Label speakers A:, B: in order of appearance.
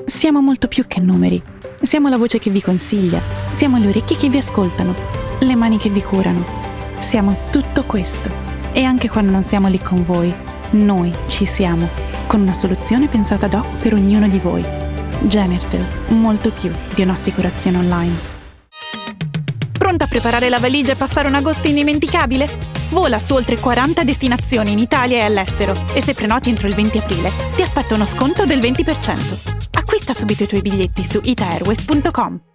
A: Siamo molto più che numeri. Siamo la voce che vi consiglia. Siamo le orecchie che vi ascoltano. Le mani che vi curano. Siamo tutto questo. E anche quando non siamo lì con voi, noi ci siamo, con una soluzione pensata ad hoc per ognuno di voi. Genertel, molto più di un'assicurazione online.
B: Pronta a preparare la valigia e passare un agosto indimenticabile? Vola su oltre 40 destinazioni in Italia e all'estero e se prenoti entro il 20 aprile ti aspetta uno sconto del 20%. Acquista subito i tuoi biglietti su itaairways.com.